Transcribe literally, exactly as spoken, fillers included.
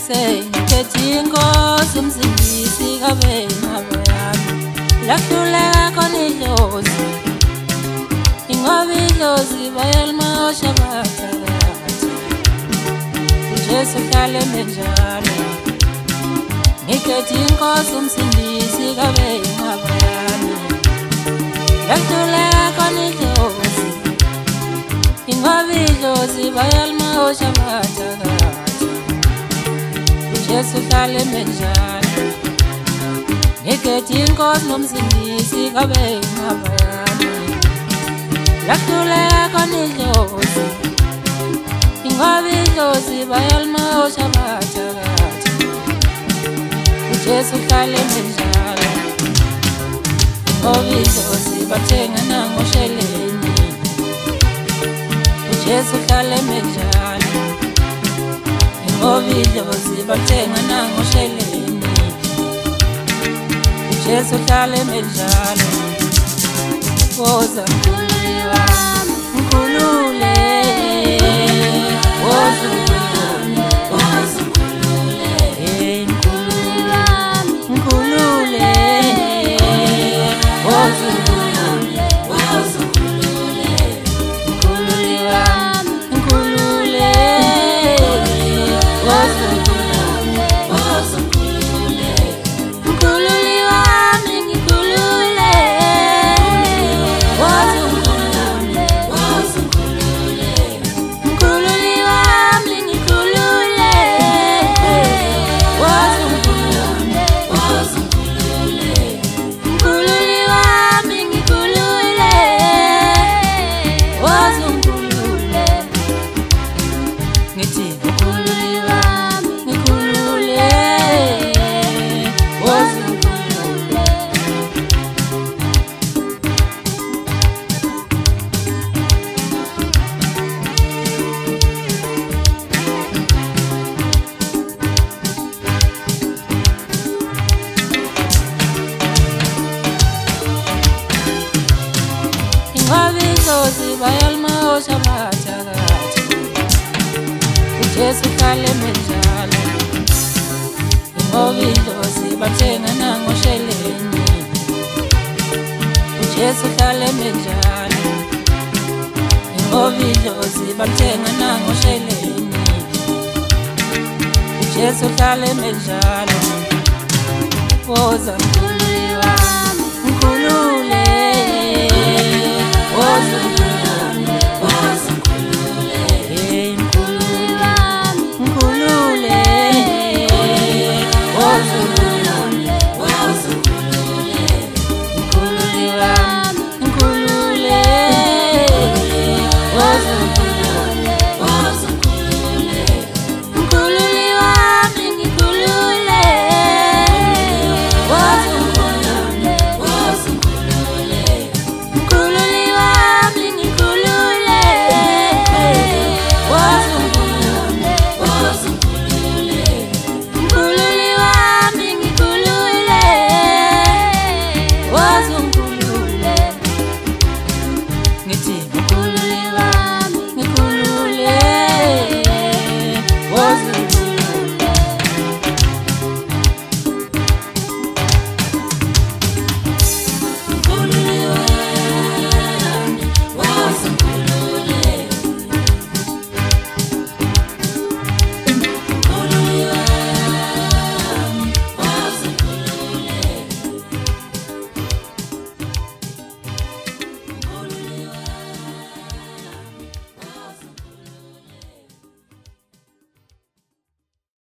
Say, Ketingo, some Sisi, away, Lacula Conilos, Ingovilos, Ivalma Shabata, Jessica Lemejana, Ketingo, some Sisi, away, Lacula Conilos, Ingovilos, Ivalma Shabata. Yesu kale menjana Niketin kos nomsindisi kabe ngabayana Lakule konilosi Ingabilosi bayalma oshabatagati Yesu kale menjana Ingabilosi batenga nangosheleni Yesu kale menjana Ovidosi batenga nangosheleni Jesu kale mejalo Woza mkululiwa mkulule Woza mkulule Woza mkulule Mkulule Mkulule Woza mkulule Woza mkulule Mkululiwa mkulule Wabizozi bayalma oshabatagati Jesu kale menjalo Wabizozi batenga nangosheleni Jesu kale menjalo Wabizozi batenga nangosheleni Jesu kale menjalo Woza